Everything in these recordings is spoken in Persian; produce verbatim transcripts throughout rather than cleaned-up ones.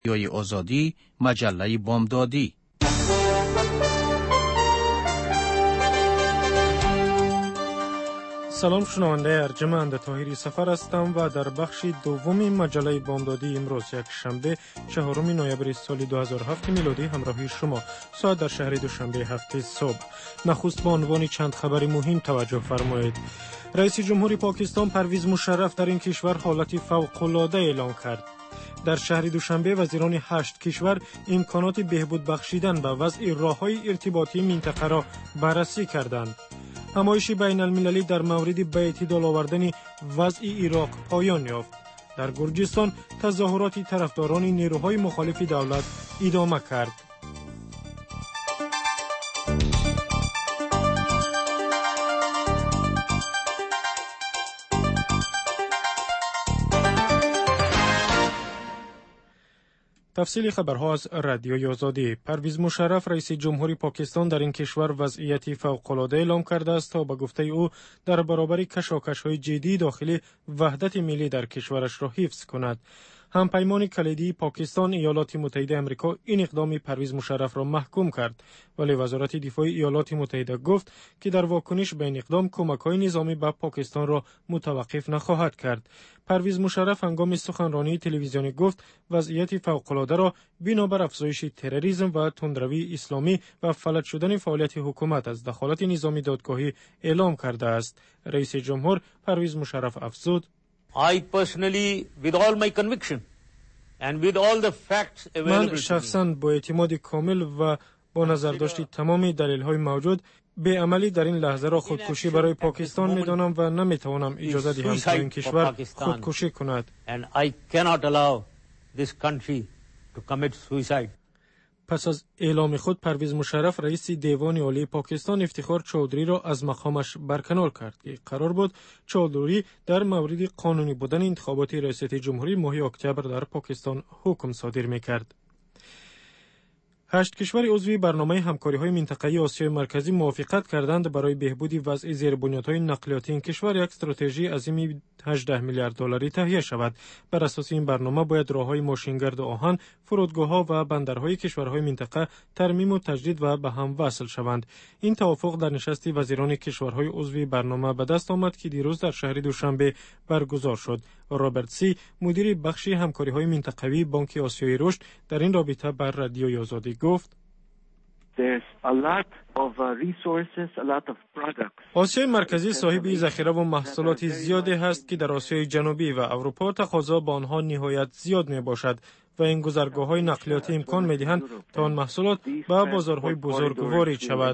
رادیوی آزادی، مجله بامدادی. سلام شنونده ارجمند، طاهری سفر هستم و در بخش دومی مجله بامدادی امروز یک شنبه چهارم نوامبر سال دو هزار و هفت میلادی همراهی شما. ساعت در شهر دوشنبه هفت صبح. نخست به عنوان چند خبر مهم توجه فرمایید. رئیس جمهوری پاکستان پرویز مشرف در این کشور حالت فوق‌العاده اعلام کرد. در شهر دوشنبه وزیران هشت کشور امکانات بهبود بخشیدن به وضع راه‌های ارتباطی منطقه را بررسی کردند. همایش بین المللی در مورد به اعتدال آوردن وضع عراق پایان یافت. در گرجستان تظاهرات طرفداران نیروهای مخالف دولت ادامه کرد. تفصیل خبرها از رادیوی آزادی. پرویز مشرف رئیس جمهوری پاکستان در این کشور وضعیت فوق‌العاده اعلام کرده است تا به گفته او در برابر کشاکش‌های جدی داخلی وحدت ملی در کشورش را حفظ کند. همپیمان کلیدی پاکستان ایالات متحده آمریکا این اقدام پرویز مشرف را محکوم کرد، ولی وزارت دفاع ایالات متحده گفت که در واکنش به این اقدام کمک‌های نظامی به پاکستان را متوقف نخواهد کرد. پرویز مشرف هنگام سخنرانی تلویزیونی گفت وضعیت فوق‌العاده را بنابر افزایش تروریسم و تندروی اسلامی و فلج شدن فعالیت حکومت از دخالت نظامی دادگاهی اعلام کرده است. رئیس جمهور پرویز مشرف افزود: I personally, with all my conviction and with all the facts available, من شخصاً با اعتماد کامل و با نظرداشت تمام دلیل‌های موجود به عملی در این لحظه را خودکشی برای پاکستان می‌دانم و نمی‌توانم اجازه دهم تا این کشور خودکشی کند. and I cannot allow this country to commit suicide. پس از اعلام خود پرویز مشرف رئیس دیوان عالی پاکستان افتخار چودری را از مقامش برکنار کرد که قرار بود چودری در مورد قانونی بودن انتخابات ریاست جمهوری ماه اکتبر در پاکستان حکم صادر می‌کرد. هشت کشور عضو برنامه همکاری‌های منطقه‌ای آسیای مرکزی موافقت کردند برای بهبود وضع زیربنیادهای نقلیاتی این کشور یک استراتژی عظیم هجده میلیارد دلاری تهیه شود. بر اساس این برنامه باید راه‌های ماشینگرد آهن، فرودگاه‌ها و بندرهای کشورهای منطقه ترمیم و تجدید و به هم وصل شوند. این توافق در نشست وزیران کشورهای عضو برنامه به دست آمد که دیروز در شهر دوشنبه برگزار شد. رابرت سی، مدیر بخش همکاری‌های منطقه‌ای بانک آسیای رشد، در این رابطه بر رادیوی آزادی گفت: آسیای مرکزی صاحب ذخیره و محصولات زیادی است که در آسیای جنوبی و اروپا تقاضا به آنها نهایت زیاد می باشد و این گذرگاه‌های نقلیاتی امکان می‌دهند تا آن محصولات به بازارهای بزرگ وارد شود.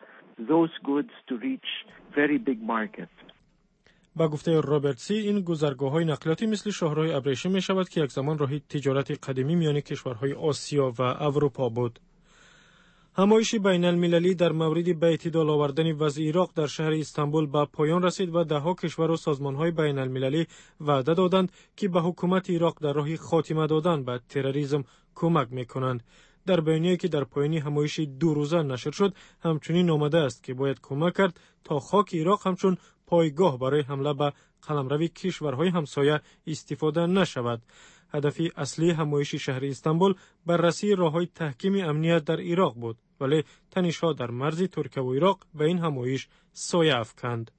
با گفته رابرت سی، این گذرگاه‌های نقلیاتی مثل شاهراه ابریشم می شود که یک زمان راه تجارت قدیمی میان کشورهای آسیا و اروپا بود. همایش بین المللی در مورد به اعتدال آوردن وضع عراق در شهر استانبول به پایان رسید و ده‌ها کشور و سازمان‌های بین المللی وعده دادند که به حکومت عراق در راه خاتمه دادن به تروریسم کمک می‌کنند. در بیانیه‌ای که در پایان همایش دو روزه نشر شد همچنین آمده است که باید کمک کرد تا خاک عراق همچون پایگاه برای حمله به قلمرو کشورهای همسایه استفاده نشود. هدف اصلی همایش شهر استانبول بررسی راه‌های تحکیم امنیت در عراق بود، ولی تنش‌ها در مرز ترکیه و عراق به این همایش سایه افکند.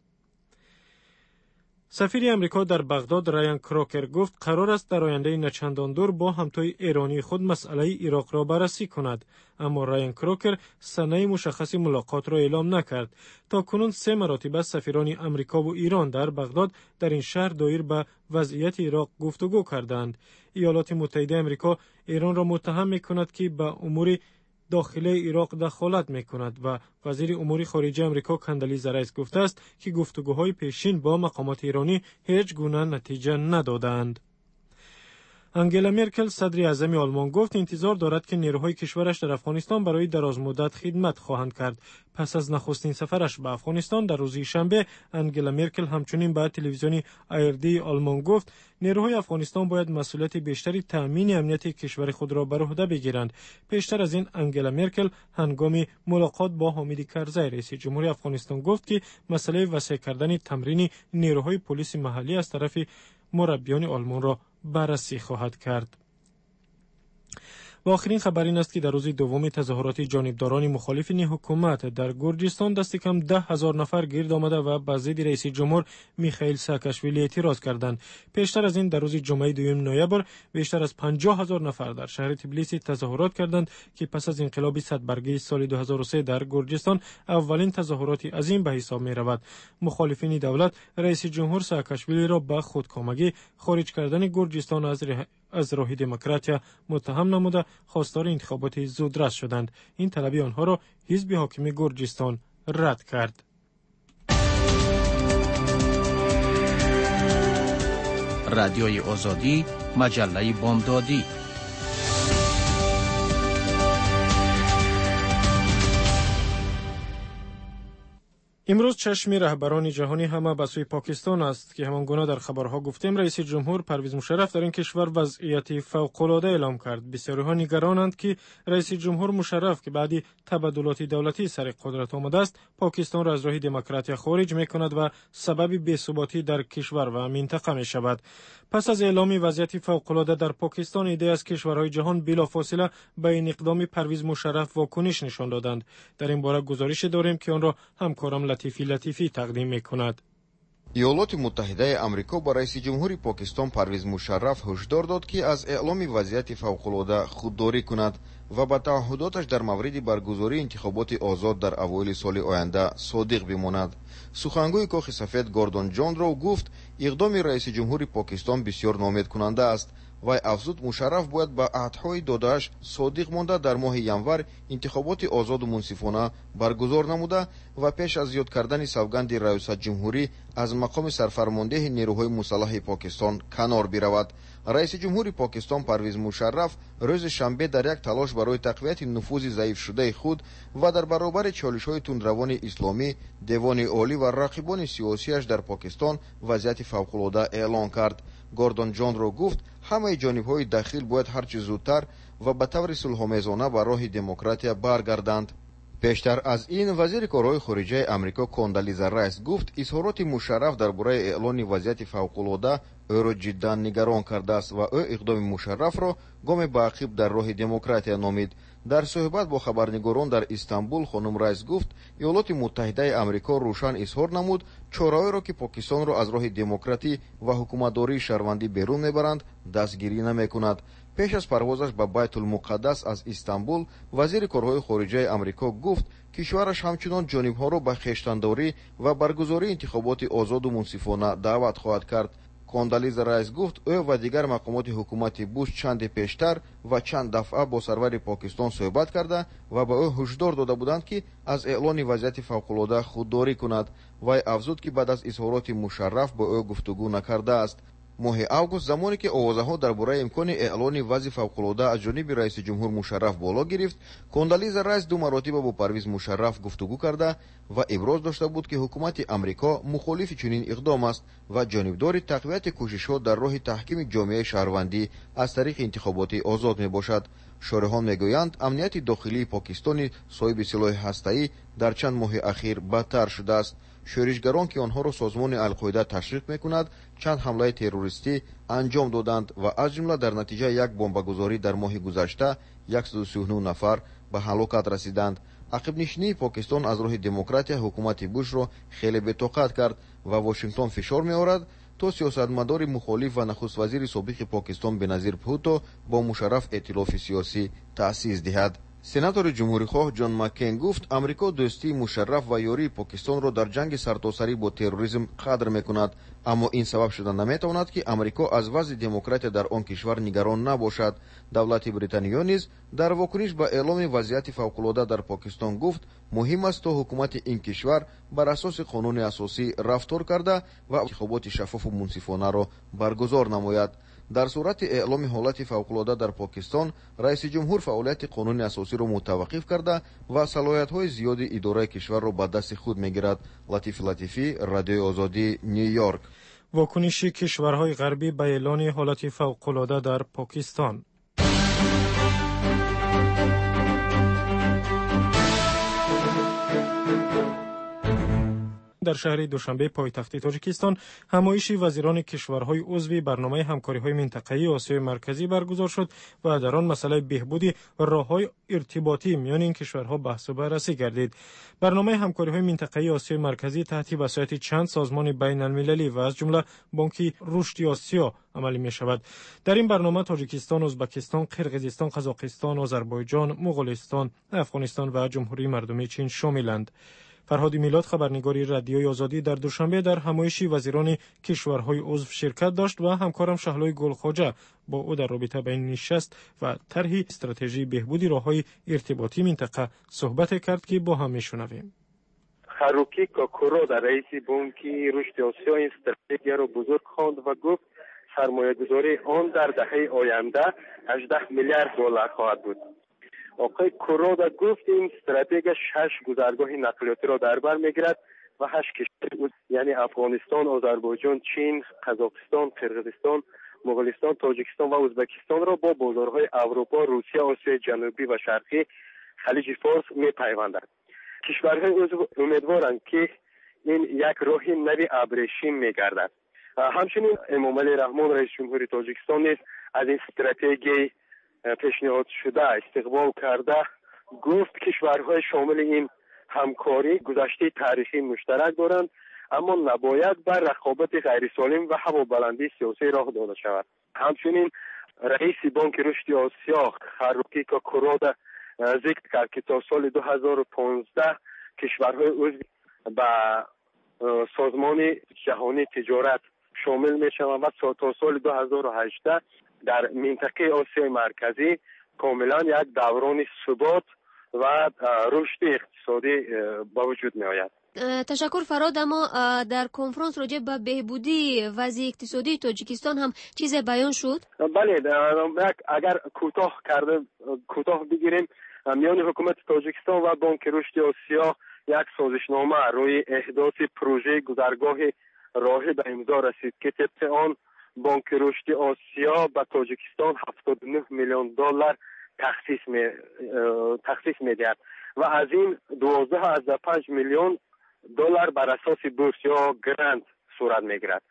سفیر امریکا در بغداد رایان کراکر گفت قرار است در آینده نچندان دور با همتای ایرانی خود مسئله عراق را بررسی کند، اما رایان کراکر سنه مشخص ملاقات را اعلام نکرد. تا کنون سه مراتبه سفیران امریکا و ایران در بغداد در این شهر دایر به وضعیت عراق گفتگو کردند. ایالات متحده آمریکا ایران را متهم می‌کند که به امور داخلی عراق دخالت می‌کند و وزیر امور خارجه آمریکا کندلیزا رایس گفته است که گفتگوهای پیشین با مقامات ایرانی هیچ گونه نتیجه ندادند. انگلا مرکل صدر اعظم آلمان گفت انتظار دارد که نیروهای کشورش در افغانستان برای دراز مدت خدمت خواهند کرد. پس از نخستین سفرش به افغانستان در روز شنبه، انگلا مرکل همچنین به تلویزیون آی‌آر-دی آلمان گفت نیروهای افغانستان باید مسئولیت بیشتری تامین امنیت کشور خود را بر عهده بگیرند. پیشتر از این انگلا مرکل هنگام ملاقات با حامد کرزی رئیس جمهوری افغانستان گفت که مسئله وسیع کردن تمرین نیروهای پلیس محلی از طرف مربیان آلمان را بررسی خواهد کرد. و آخرین خبر این است که در روز دوم تظاهرات جانبداران مخالف حکومت در گرجستان دست کم ده هزار نفر گرد آمده و به ضد رئیس جمهور میخائیل ساکاشویلی اعتراض کردند. پیشتر از این در روز جمعه دوم نوامبر بیشتر از پنجاه هزار نفر در شهر تبلیسی تظاهرات کردند که پس از انقلاب صد برگه سال دو هزار و سه در گرجستان اولین تظاهرات عظیم به حساب می رود. مخالفین دولت رئیس جمهور ساکاشویلی را به خودکامگی، خارج کردن گرجستان از از راه دموکراتیا متهم نموده خواستار انتخابات زودرس شدند. این طلبی آنها را حزب حاکم گرجستان رد کرد. رادیوی آزادی، مجله بامدادی. امروز چشم رهبران جهانی همه به سوی پاکستان است که همانگونه در خبرها گفتیم رئیس جمهور پرویز مشرف در این کشور وضعیت فوق‌العاده اعلام کرد. بسیاری‌ها نگرانند که رئیس جمهور مشرف که بعدی تبادلات دولتی سر قدرت آمده است پاکستان را از راه دموکراتیا خارج می‌کند و سبب بی‌ثباتی در کشور و منطقه می‌شود. پس از اعلام وضعیت فوق‌العاده در پاکستان ایده از کشورهای جهان بلافاصله به این اقدام پرویز مشرف واکنش نشان دادند. در این باره گزارش داریم که آن را همکارم لطیفی لطیفی تقدیم می‌کند. ایالات متحده آمریکا با رئیس جمهور پاکستان پرویز مشرف هشدار داد که از اعلام وضعیت فوق‌العاده خودداری کند و با تعهداتش در مورد برگزاری انتخابات آزاد در اوایل سال آینده صادق بماند. سخنگوی کاخ سفید گوردون جان رو گفت اقدام رئیس جمهور پاکستان بسیار ناامید کننده است و افزود مشرف باید به عهدهای داده‌اش صادق مانده در ماه ینور انتخابات آزاد و منصفانه برگزار نموده و پیش از یاد کردن سوگند ریاست جمهوری از مقام سرفرمانده نیروهای مسلح پاکستان کنار برود. رئیس جمهور پاکستان پرویز مشرف روز شنبه در یک تلاش برای تقویت نفوذ ضعیف شده خود و در برابر چالش‌های تندروان اسلامی دیوان عالی و رقیبان سیاسیش در پاکستان وضعیت فوق‌العاده اعلان کرد. گوردون جان رو گفت همه جانب‌های داخل باید هرچه زودتر و به طور صلح‌آمیزانه به راه دموکراتیا برگردند. پیشتر از این وزیر کارهای خارجه آمریکا کاندالیزا رایس گفت اظهارات مشرف درباره اعلان وضعیت فوق‌العاده او را جدا نگران کرده است و او اقدام مشرف را گام بعقب در راه دموکراتیا نامید. در صحبت با خبرنگاران در استانبول خانم رایس گفت ایالات متحده آمریکا روشن اظهار نمود چاره‌ای را که پاکستان را از راه دموکراتی و حکومتداری شهروندی بیرون میبرند دستگیری نمیکند. پیش از پروازش به بیت المقدس از استانبول وزیر کارهای خارجه آمریکا گفت کشورش همچنان جانب‌ها را به خویشتن‌داری و برگزاری انتخابات آزاد و منصفانه دعوت خواهد کرد. کاندالیزا رایس گفت او و دیگر مقامات حکومت بوش چند پیشتر و چند دفعه با سرور پاکستان صحبت کرده و به او هشدار داده بودند که از اعلان وضعیت فوق‌العاده خودداری کند. وی افزود که بعد از اظهارات مشرف با او گفتگو نکرده است. ماه اوگوست زمانی که آوازها درباره امکان اعلان وضع فوق‌العاده از جانب رئیس جمهور مشرف بالا گرفت، کاندالیزا رایس دو مرتبه با پرویز مشرف گفتگو کرده و ابراز داشته بود که حکومت آمریکا مخالف چنین اقدام است و جانبدار تقویت کوشش‌ها در راه تحکیم جامعه شهروندی از طریق انتخابات آزاد میباشد. شارحان میگویند امنیت داخلی پاکستان صاحب سلاح هسته‌ای در چند ماه اخیر بدتر شده است. شورشگران که آنها را سازمان القاعده تشویق میکند چند حمله تروریستی انجام دادند و از جمله در نتیجه یک بمبگذاری در ماه گذشته صد و سی و نه نفر به هلاکت رسیدند. عقب نشینی پاکستان از راه دموکراتیا حکومت بوش را خیلی بی‌طاقت کرد و واشنگتن فشار می‌آورد تا سیاستمدار مخالف و نخست وزیر سابق پاکستان بنظیر بھوتو با مشرف ائتلاف سیاسی تأسیس دهد. سناتور جمهوری‌خواه جان مکین گفت امریکا دوستی مشرف و یاری پاکستان را در جنگ سرتاسری با تروریسم قدر میکند، اما این سبب شده نمیتواند که امریکا از وضع دموکراتیا در آن کشور نگران نباشد. دولت بریتانیا نیز در واکنش به اعلام وضعیت فوق‌العاده در پاکستان گفت مهم است تا حکومت این کشور بر اساس قانون اساسی رفتار کرده و انتخابات شفاف و منصفانه را برگزار نماید. در صورت اعلام حالت فوق‌العاده در پاکستان رئیس جمهور فعالیت قانون اساسی را متوقف کرده و صلاحیت‌های زیاد اداره کشور را به دست خود می‌گیرد. لطیف لطیفی، رادیو آزادی، نیویورک. واکنش کشورهای غربی به اعلان حالت فوق‌العاده در پاکستان. در شهر دوشنبه پایتخت تاجیکستان همایش وزیران کشورهای عضو برنامه همکاری‌های منطقه‌ای آسیای مرکزی برگزار شد و در آن مسئله بهبود راه‌های ارتباطی میان این کشورها بحث و بررسی گردید. برنامه همکاری‌های منطقه‌ای آسیای مرکزی تحت وصایت چند سازمان بین‌المللی و از جمله بانک رشد آسیا عملی می‌شود. در این برنامه تاجیکستان، ازبکستان، قرقیزستان، قزاقستان، آذربایجان، مغولستان، افغانستان و جمهوری مردمی چین شاملند. فرهاد میلاد، خبرنگاری رادیوی آزادی، در دوشنبه در همایش وزیران کشورهای عضو شرکت داشت و همکارم شهلای گلخواجه با او در رابطه بین نشست و طرح استراتژی بهبودی راههای ارتباطی منطقه صحبت کرد که با هم میشنویم. خاروکی کوکورو در رئیس بانک رشد آسیا این استراتژی را بزرگ خواند و گفت سرمایه‌گذاری آن در دهه آینده هجده میلیارد دلار خواهد بود. آقای کورودا گفت این استراتژی شش گذرگاه نقلیاتی را در بر میگیرد و هشت کشور یعنی افغانستان، آذربایجان، چین، قزاقستان، قرقیزستان، مغولستان، تاجیکستان و ازبکستان را با بازارهای اروپا، روسیه، آسیای جنوبی و شرقی، خلیج فارس میپیوندد. کشورهای عضو امیدوارند که این یک راه نوی ابریشم میگردد. همچنین امامعلی رحمان رئیس جمهوری تاجیکستان نیز از این استراتژی پیشنهاد شده استقبال کرده، گفت کشورهای شامل این همکاری گذشته تاریخی مشترک دارند اما نباید بر رقابت غیر سالم و هوابلندی سیاسی راه داده شود. همچنین رئیس بانک رشد آسیا خاروکی کوکورودا ذکر کرد که تا سال دو هزار و پانزده کشورهای عضو به سازمان جهانی تجارت شامل می شوند و تا سال دو هزار و هجده در منطقه آسیای مرکزی کاملا یک دوران ثبات و رشد اقتصادی با وجود می آید. تشکر فراد. اما در کنفرانس راجع به بهبودی وضع اقتصادی تاجیکستان هم چیز بیان شد؟ بله، اگر کوتاه کرده کوتاه بگیریم، میان حکومت تاجیکستان و بانک رشد آسیا یک سازشنامه روی احداث پروژه گذرگاه راهی به امضا رسید که طبق آن بانک رشد آسیا به تاجیکستان هفتاد و نه میلیون دلار تخصیص می تخصیص میدهد و از این دوازده از پنج میلیون دلار بر اساس بورس یا گرانت صورت میگیرد.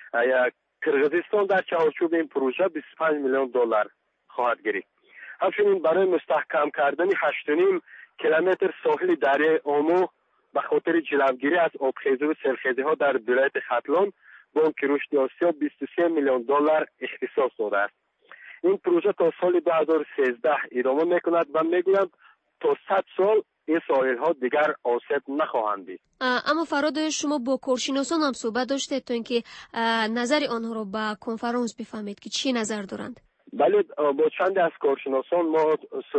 قرقیزستان در چارچوب این پروژه بیست و پنج میلیون دلار خواهد گرفت. همچنین برای مستحکم کردن هشت و نیم کیلومتر ساحل دریای آمو به خاطر جلوگیری از آبخیزی و سیلخیزی ها در ولایت ختلان بانک رشد آسیا بیست و سه میلیون دلار اختصاص داده است. این پروژه تا سال دو هزار و سیزده ادامه میکند و میگویند تا صد سال این ساحل ها دیگر آسیب نخواهند دید. اما فراد، شما با کارشناسان هم صحبت داشتید تا اینکه نظر آنها را به کنفرانس بفهمید که چی نظر دارند؟ بله، با چند از کارشناسان ما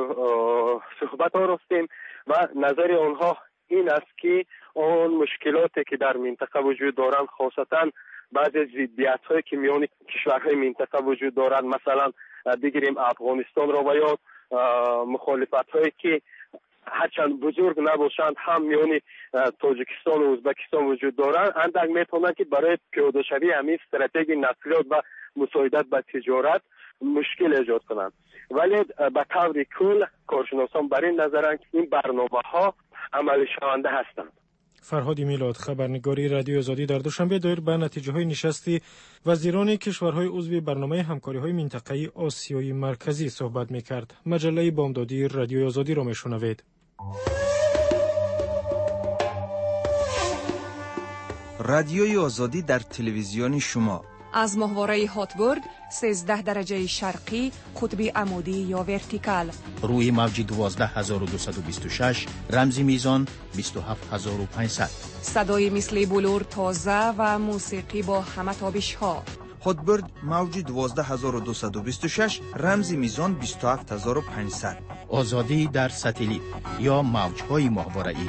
صحبت ها رفتیم و نظر آنها این است که آن مشکلاتی که در منطقه وجود دارند، خاصتا بعضی ضدیت هایی که میان کشورهای منطقه وجود دارند، مثلا بگیریم افغانستان را و یا مخالفت هایی که هرچند بزرگ نباشند هم میان تاجیکستان و ازبکستان وجود دارند، اندک میتونند که برای پیاده شوی همین استراتژی نقلیات و مساعدت به تجارت مشکل ایجاد کنند. ولی به طور کل کارشناسان بر این نظرند که این برنامه ها عملی شونده هستند. فرهاد میلاد، خبرنگاری رادیو آزادی، در دوشنبه دایر به نتیجه های نشستی وزیران کشورهای عضو برنامه همکاری های منطقه‌ای آسیای مرکزی صحبت می‌کرد. مجله بامدادی رادیو آزادی را می‌شنوید. رادیوی آزادی در تلویزیون شما از ماهواره هاتبورد سیزده درجه شرقی قطبی عمودی یا ورتیکال روی موج دوازده هزار و دویست و بیست و شش رمزی میزان بیست و هفت هزار و پانصد. صدای مثل بلور تازه و موسیقی با همه تابش ها. هاتبورد موج دوازده هزار و دویست و بیست و شش رمزی میزان بیست و هفت هزار و پانصد. آزادی در ساتلیت یا موج‌های ماهواره‌ای.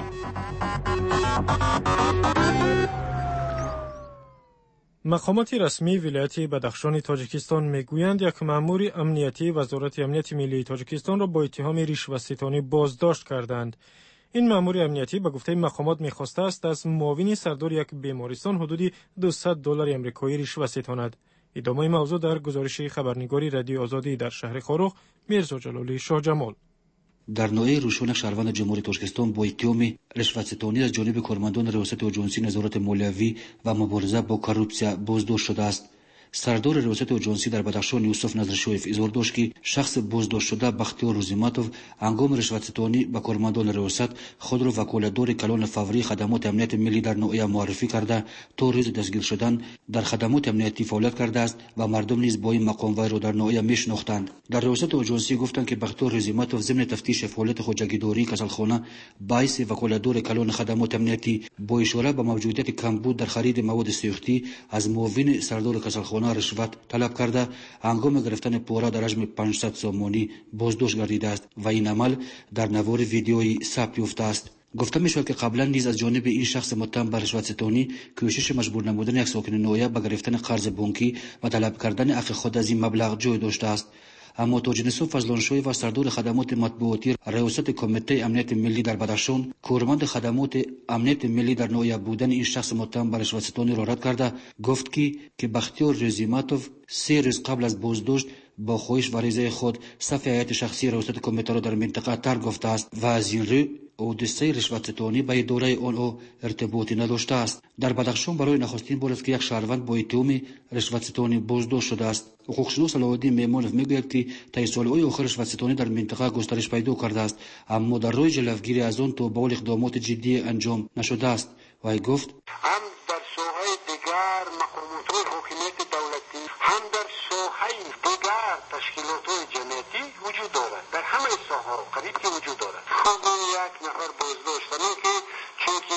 مقامات رسمی ولایت بدخشان تاجیکستان میگویند یک مأمور امنیتی وزارت امنیت ملی تاجیکستان را با اتهام رشوه‌ستانی بازداشت کردند. این مأمور امنیتی به گفته مقامات می‌خواسته است از معاون سردار یک بیمارستان حدود دویست دلار آمریکایی رشوه ستاند. ادامه موضوع در گزارش خبرنگاری رادیو آزادی در شهر خاروخ، میرزا جلالی شاه جمال. در نوعه روشون شهروند جمهوری تاجیکستان با اتهام رشوت‌ستانی از جانب کارمندان ریاست اجنسی نظارت مالیوی و مبارزه با کروپسیا بازداشت شده است. سردار ریاست اجنسی در بدخشان یوسف نظرشویف اظهار داشت که شخص بازداشت شده بختیار روزیماتوف هنگام رشوت‌ستانی به کارمندان ریاست خود را وکالتدار کلان فوری خدمات امنیت ملی در نوعه معرفی کرده تا روز دستگیر شدن در خدمات امنیتی فعالیت کرده است و مردم نیز با این مقام وی را در نوعه میشناختند. در ریاست اجنسی گفتند که بختیار روزیماتوف ضمن تفتیش فعالیت خودجگیداری کسلخانه باعث وکالتدار کلان خدمات امنیتی با اشاره به موجودیت کمبود در خرید مواد سوختی از معاون سردار کسلخانه رشوت طلب کرده هنگام گرفتن پوره در حجم پانصد سومانی بازداشت گردیده است و این عمل در نوار ویدیویی ثبت یافته است. گفته می شود که قبلا نیز از جانب این شخص متهم به رشوت‌ستانی کوشش مجبور نمودن یک ساکن نوعه به گرفتن قرض بانکی و طلب کردن حق خود از این مبلغ جای داشته است. اما تاجنسو فضلانشوی و سردار خدمات مطبوعاتی ریاست کمیته امنیت ملی در بدخشان کارمند خدمات امنیت ملی در نوعه بودن این شخص متهم به رشوت‌ستانی را رد کرده گفت که که بختیار روزیماتوف سه روز قبل از بازداشت با خواهش و رضای خود صف هیئت شخصی ریاست کمیته را در منطقه ترک گفته است و از این رو حادثه رشوت‌ستانی به اداره آن ارتباطی نداشته است. در بدخشان برای نخستین بار است که یک شهروند با اتهام رشوت‌ستانی بازداشت شده است. حقوقشناس علاءالدین میمانوف میگوید که طی سالهای آخر رشوت‌ستانی در منطقه گسترش پیدا کرده است اما در راه جلوگیری از آن تا به حال اقدامات جدی انجام نشده است. وی گفت هم در ساحه دیگر مقامات حکومت دولتی هم در ساحه دیگر تشکیلات جمعیتی وجود دارد. در همه ساحه قریب که وجود دارد. خود یک نفر بازداشتن که چونکه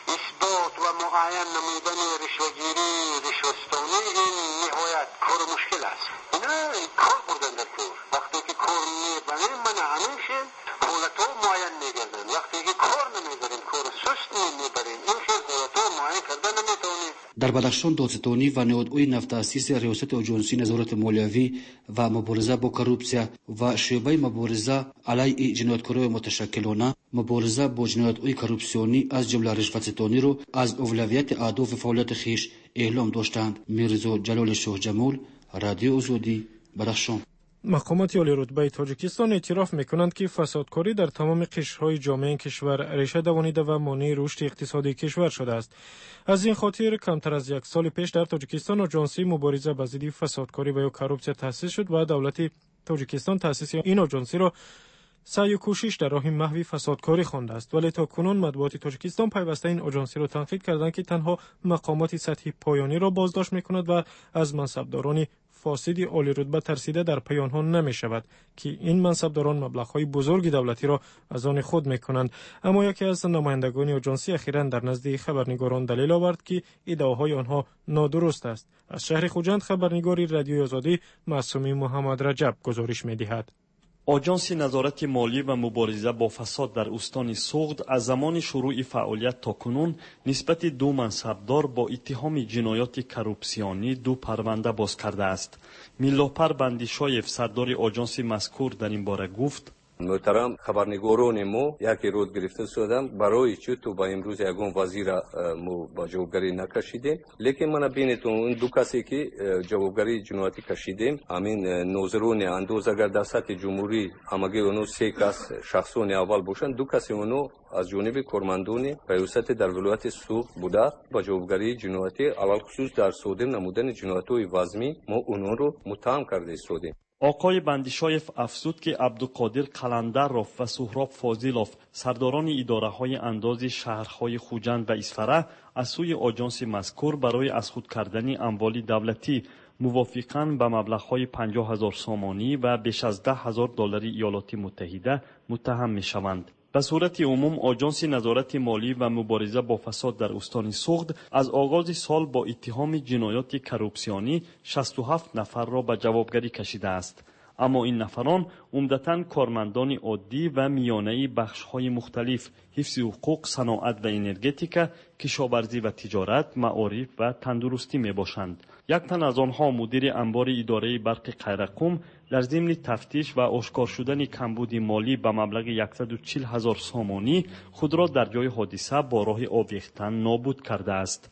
اثبات و معین نمودن رشوه‌گیری رشوه‌ستانی این نهایت کار مشکل است. نه کار بردن در کار. وقتی که کار میبریم من همیشه حالتها معین میگردن. وقتی که کار نمیبریم کار سست نمیبریم این که حالتها معین کردن نمیتونیم. در بدخشان دادستانی و نهادهای نفت‌تأسیس ریاست اجنسی نظارت مالیوی و مبارزه با کروپسیا و شعبه مبارزه علیه جنایتکاران متشکلانه مبارزه با جنایت‌های کروپسیونی از جمله رشوت‌ستانی را از اولویت اهداف فعالیت خویش اعلام داشتند. میرزا جلال شاه جمال، رادیو آزادی، بدخشان. مقامات عالی رتبه تاجیکستان اعتراف میکنند که فسادکاری در تمام قشرهای جامعه کشور ریشه دوانیده و مانع رشد اقتصادی کشور شده است. از این خاطر کمتر از یک سال پیش در تاجیکستان آژانسی مبارزه با ضد فسادکاری و یا کروپسیا تأسیس شد و دولت تاجیکستان تأسیس این آژانسی را سعی و کوشش در راه محو فسادکاری خوانده است، ولی تا کنون مطبوعات تاجیکستان پیوسته این آژانسی را تنقید کردند که تنها مقامات سطحی پایانی را بازداشت میکند و از منصبداران فاسد عالی رتبه ترسیده در پی آنها نمی شود که این منصبداران مبلغ‌های بزرگ دولتی را از آن خود می کنند. اما یکی از نمایندگان آژانسی اخیراً در نزد خبرنگاران دلیل آورد که ادعاهای آنها نادرست است. از شهر خوجند خبرنگاری رادیو آزادی معصومی محمد رجب گزارش می دهد. آژانس نظارت مالی و مبارزه با فساد در استان سوغد از زمان شروع فعالیت تا کنون نسبت دو منصبدار با اتهام جنایات کروپسیونی دو پرونده باز کرده است. میلاپر بندیشایف سردار آژانس مذکور در این باره گفت: محترم خبرنگاران ما یکی رود گرفته شدم برای چی تو با امروز یگان وزیر ما با جوابگری نکشیدیم، لیکن من بینتون اون دو کسی که جوابگری جنایتی کشیدیم همین نوزرون اندوز اگر در سطح جمهوری همگی اونو سه کس شخصون اول باشن، دو کسی اونو از جانب کارمندان ریاست در ولایت سوغد بوده با جوابگری جنایتی علل خصوص در صادر نمودن جنایت‌های وزمی ما اونو رو متهم کرده استودیم. آقای بندیشایف افزود که عبدالقادر قلندروف و سهراب فاضلوف سرداران اداره‌های انداز شهرهای خوجند و اصفره از سوی آژانس مذکور برای از خود کردن اموال دولتی موافقاً به مبلغ‌های پنجاه هزار سامانی و بیش از ده هزار دلار ایالات متحده متهم می‌شوند. به صورت عموم آژانس نظارت مالی و مبارزه با فساد در استان سوغد از آغاز سال با اتهام جنایات کروپسیونی شصت و هفت نفر را به جوابگری کشیده است. اما این نفران عمدتاً کارمندان عادی و میانه بخش‌های مختلف، حفظ حقوق، صنعت و انرژتیک، کشاورزی و تجارت، معارف و تندرستی میباشند. یک تن از آنها مدیر انبار اداره برق قیرقم در ضمن تفتیش و آشکار شدن کمبود مالی به مبلغ صد و چهل هزار سامانی خود را در جای حادثه با راه آویختن نابود کرده است.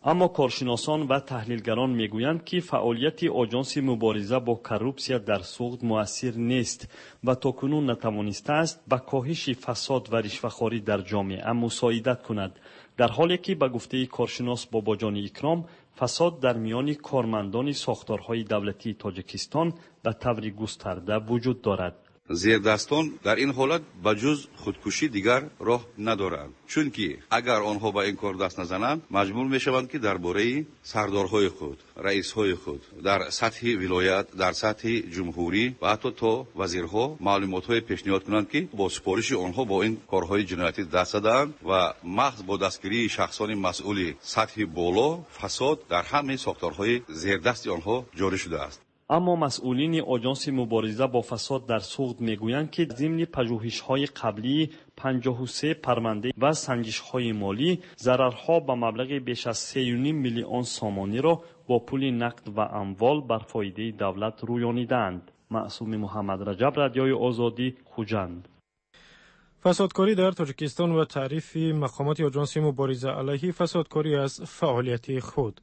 اما کارشناسان و تحلیلگران میگویند که فعالیت آژانس مبارزه با کروپسیا در سوخت مؤثر نیست و تاکنون نتوانسته است به کاهش فساد و رشوه‌خواری در جامعه مساعدت کند، در حالی که به گفته کارشناس باباجان اکرام فساد در میان کارمندان ساختارهای دولتی تاجیکستان به طور گسترده وجود دارد. زیردستان در این حالت بجز خودکشی دیگر راه ندارند، چون که اگر آنها به این کار دست نزنند مجبور میشوند که درباره سردارهای خود، رئیسهای خود در سطح ولایت، در سطح جمهوری و حتی تا وزیرها معلومات‌های پیشنهاد کنند که با سپارش آنها با این کارهای جنایتی دست زدند و محض با دستگیری شخصان مسئول سطح بالا فساد در همه ساختارهای زیردست آنها جاری شده است. اما مسئولین آژانس مبارزه با فساد در سوخت میگویند که ضمن پژوهش‌های قبلی پنجاه و سه پرونده و سنجش‌های مالی ضررها به مبلغ بیش از سه و نیم میلیون سامانی را با پول نقد و اموال بر فایده دولت رویانیدند. معصوم محمد رجب، رادیوی آزادی، خوجند. فسادکاری در تاجیکستان و تعریف مقامات آژانس مبارزه علیه فسادکاری از فعالیت خود.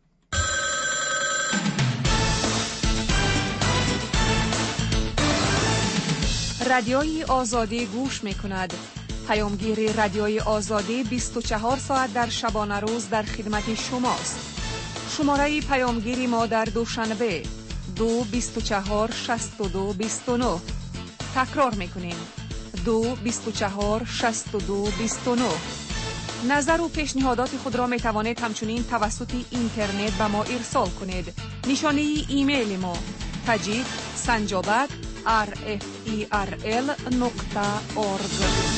رادیوی آزادی گوش می کند. پیامگیر رادیوی آزادی بیست و چهار ساعت در شبانه روز در خدمت شماست. شماره پیامگیری ما در دوشنبه دو بیست و چهار شصت و دو بیست و نه. تکرار می کنیم دو بیست و چهار شصت و دو بیست و نه. نظر و پیشنهادات خود را می توانید همچنین توسط اینترنت به ما ارسال کنید. نشانه ایمیل ما تاجیک سنجابت آر اف ای آر ال نقطه اورگ.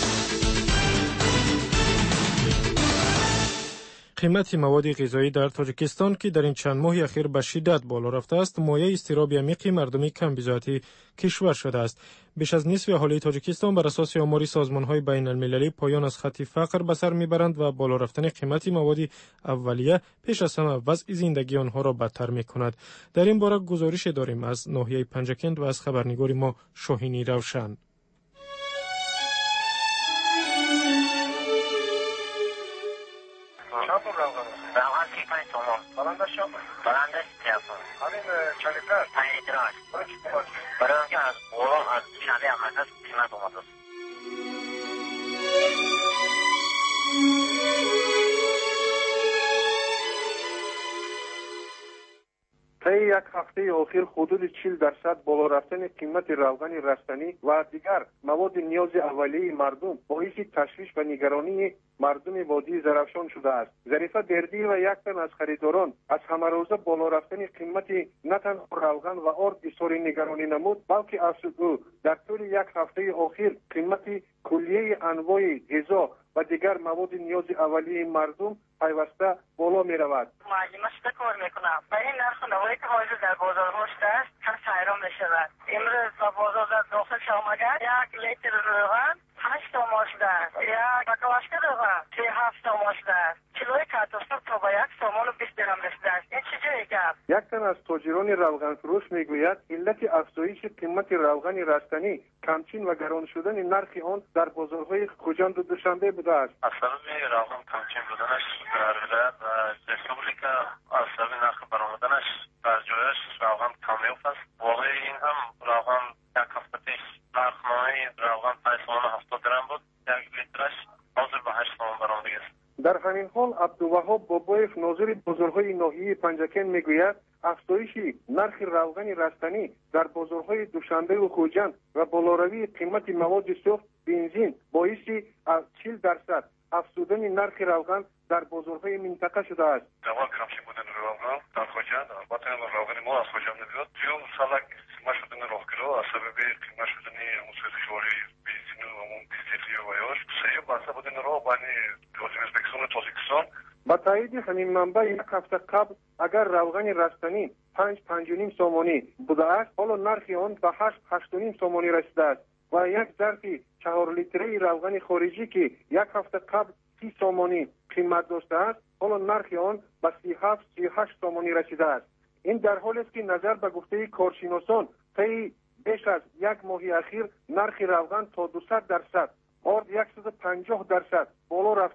قیمت مواد غذایی در تاجیکستان که در این چند ماه اخیر به شدت بالا رفته است، مایه اضطراب عمیق مردمی کم بضاعتی کشور شده است. بیش از نصف اهالی تاجیکستان بر اساس آمار سازمان‌های بین المللی پایان از خط فقر به سر میبرند و بالا رفتن قیمت مواد اولیه پیش از همه وضع زندگی آنها را بدتر میکند. در این باره گزارش داریم از ناحیه پنجکند و از خبرنگار ما شاهینی روشن. روغن سی پنج تومان. برنده شما؟ برنده سیاسان. همین چلیتر؟ پنج لیتراش. برای اونکه از غلام از شنده امرکز قیمت اومد است. طی یک هفته اخیر حدود چهل درصد بالا رفتن قیمت روغن رستنی و دیگر مواد نیاز اولیه مردم باعث تشویش و نگرانی مردم وادی زرافشان شده است. ظریفه دردی و یک تن از خریداران از همه روزه بالا رفتن قیمت نه تنها روغن و آرد بسیار نگرانی نمود، بلکه افزود او در طول یک هفته اخیر قیمت کلیه انواع غذا و دیگر مواد نیاز اولیه مردم پیوسته بالا می رود. معلمش کار میکنم و این نرخ نوایی که حاضر در بازار هست است هر سایران می شود. امروز با بازار داخل شامگرد یک لیتر روغن هشت تومان شده است، یک بکلاشکه روغن سی و هفت تومان شده است، کیلوی کارتوفل تا به یک تومان و بیست درهم رسیده است. این چجوری گپ؟ یک تن از تاجران روغن فروش میگوید علت افزایش قیمت روغن رستنی کمچین و گران شدن نرخ آن در بازارهای خوجند و دوشنبه بوده است. اصلا روغن کمچین بودنش در ولایت و ریسپوبلیکا اصلا نرخ برآمدنش در جایش روغن کمیاب است. واقعا این هم روغن یک هفته پیش نرخ‌نامه روغن پنج تومان و هفتاد درهم بود، یک لیترش حاضر به هشت تومان برآمده است. در همین حال عبدالوهاب بابایف ناظر بازارهای ناحیه پنجکن میگوید افزایش نرخ روغن رستنی در بازارهای دوشنبه و خوجند و بالاروی قیمت مواد سوخت بنزین باعث چهل درصد افزودن نرخ روغن در بازارهای منطقه شده است. روغن کمچین بودن روغن در خوجند البته روغن ما از خوجند نمیاد، چون سالک قیمت شدن راهگیرها از سبب قیمت شدن موسیقی بنزین و اون دیزل و یاش سه بحث بودن راه بانی ازبکستان و تاجیکستان. با تایید همین منبع یک هفته قبل اگر روغن رستنی پنج پنج و نیم سامانی بوده است، حالا نرخ آن به هشت هشت و نیم سامانی رسیده است و یک ظرف چهار لیتری روغن خارجی که یک هفته قبل سی سامانی قیمت داشته است، حالا نرخ آن به سی هفت سی هشت سامانی رسیده است. این در حالی است که نظر به گفته کارشناسان طی بیش از یک ماه اخیر نرخ روغن تا دویست درصد، آرد صد و پنجاه درصد بالا رفته است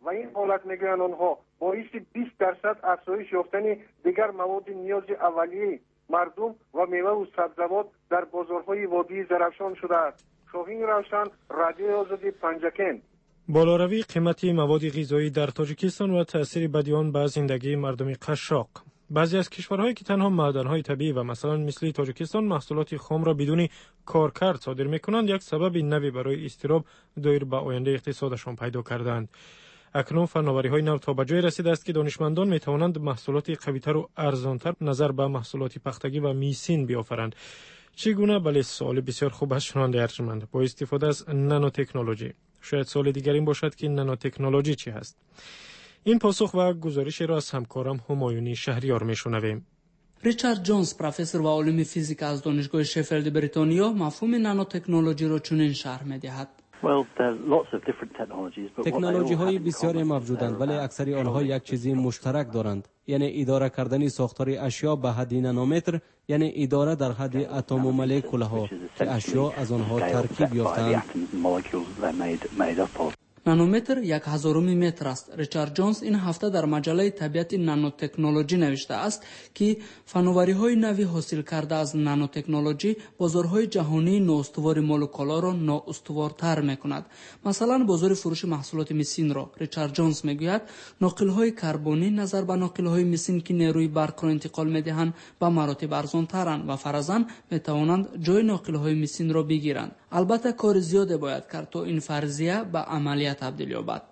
و این حالت میگویند آنها باعث بیست درصد افزایش یافتن دیگر مواد نیاز اولیه مردم و میوه و سبزیجات در بازارهای وادی زرافشان شده است. شاهین روشن، رادیوی آزادی، پنجکن. بالاروی قیمت مواد غذایی در تاجیکستان و تأثیر بدی آن بر زندگی مردم قشاق. بعضی از کشورهایی که تنها معدن‌های طبیعی و مثلا مثل تاجیکستان محصولات خام را بدون کارکرد صادر می‌کنند، یک سبب نوی برای اضطراب دایر به آینده اقتصادشان پیدا کردند. اکنون فناوری‌های نو تا به جای رسیده است که دانشمندان می‌توانند محصولات قوی‌تر و ارزان‌تر نظر به محصولات پختگی و میسین بیافرند. چگونه؟ بله، سوال بسیار خوب است شنونده ارجمند. با استفاده از نانو تکنولوژی. شاید سوال دیگر این باشد که نانو تکنولوژی چی هست؟ این پاسخ و گزارش را از همکارم همایونی شهریار میشنویم. ریچارد جونز، پروفسور و عالم فیزیک از دانشگاه شفیلد بریتانیا، مفهوم نانو تکنولوژی را چنین شرح می‌دهد. تکنولوژی های بسیاری موجودند، ولی اکثر آنها یک چیزی مشترک دارند، یعنی اداره کردن ساختار اشیا به حد نانومتر، یعنی اداره در حد اتم و مولکول ها که اشیا از آنها ترکیب یافتند. نانومتر یک هزارم متر است. ریچارد جونز این هفته در مجله طبیعت نانوتکنولوژی نوشته است که فناوری‌های نوی حاصل کرده از نانوتکنولوژی بازارهای جهانی نااستوار مولکولا را نااستوارتر می‌کند. مثلا بازار فروش محصولات میسین را ریچارد جونز میگوید ناقل‌های کربنی نظر به ناقل‌های میسین که نیروی برق را انتقال می‌دهند به مراتب ارزان‌ترند و فرضاً می‌توانند جای ناقل‌های میسین را بگیرند. البته کار زیاده باید کرد تا این فرضیه به عملیات تبدیل یابد.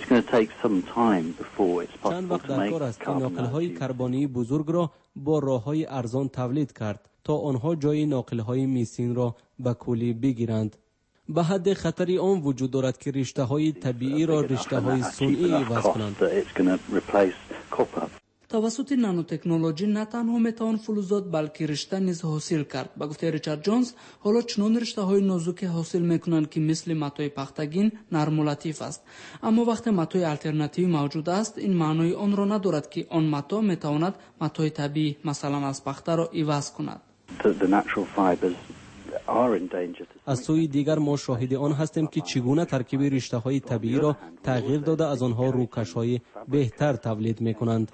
چند وقت در کار است که ناقل‌های کربنی بزرگ را با راه‌های ارزان تولید کرد تا آنها جای ناقل‌های میسین را به کلی بگیرند. به حد خطری آن وجود دارد که رشته‌های طبیعی را رشته‌های صنعی عوض کنند. توسط نانوتکنولوژی نه تنها میتوان فلزات بلکه رشته نیز حاصل کرد. با گفته ریچارد جونز، حالا چنان رشته های نازک حاصل میکنند که مثل متای پختگین نرم و لطیف است. اما وقتی متای الटरनेटिव موجود است، این معنی آن را ندارد که آن متا میتواند متای طبیعی مثلا از پخته را عوض کند. از سوی دیگر ما شاهد آن هستیم که چگونه ترکیب رشته های طبیعی را تغییر داده از آنها روکش های بهتر تولید می کنند.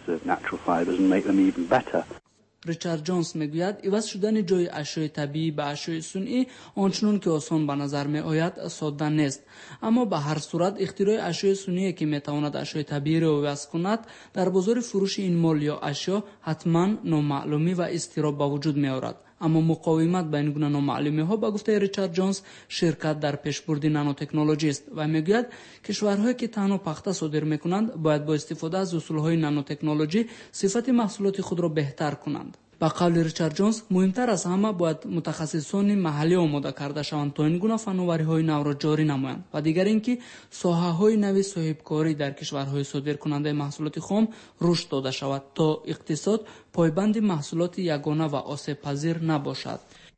ریچارد جونز میگوید عوض شدن جای اشیاء طبیعی به اشیاء صنعی آنچنان که آسان به نظر می آید ساده نیست، اما به هر صورت اختراع اشیاء صنعی که میتواند اشیاء طبیعی را عوض کند در بازار فروش این مال یا اشیا حتما نامعلومی و اضطراب به وجود می آورد. اما مقاومت به این گونه نامعلومی ها با گفته ریچارد جونز شرکت در پیشبرد نانوتکنولوژی است و میگوید کشورهایی که تنها پخته صادر میکنند باید با استفاده از اصولهای نانوتکنولوژی صفت محصولات خود را بهتر کنند. با قول ریچارد جونز مهمتر از همه باید متخصصان محلی آماده کرده شوند تا این گونه فناوری‌های نو را جاری نمایند و دیگر اینکه ساحه‌های نوی صاحبکاری در کشورهای صادرکننده محصولات خام رشد داده شود تا اقتصاد پایبند محصولات یگانه و آسیب پذیر نباشد.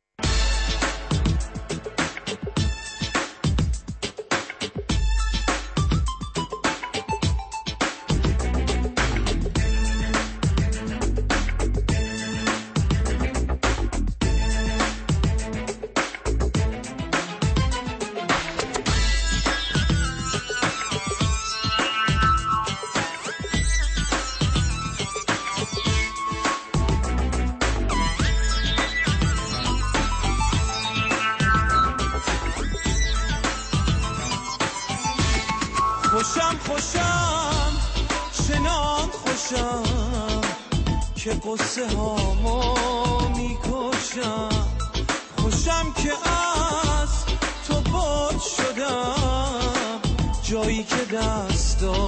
خوشم خوشم چنان خوشم که قصه هامو میکشم، خوشم که از تو باد شدم جایی که دستا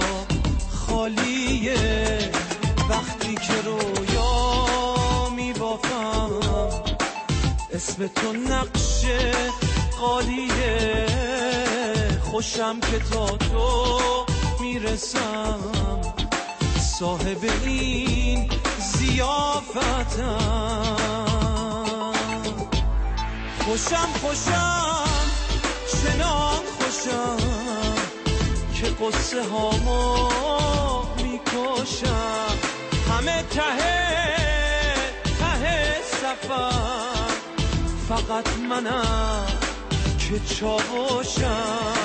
خالیه، وقتی که رویا میبافم اسم تو نقش قالیه، خوشم که تا تو میرسم صاحب این ضیافتم. خوشم خوشم چنان خوشم که قصه هامو میکشم، همه ته ته سفر فقط منم که چاوشم.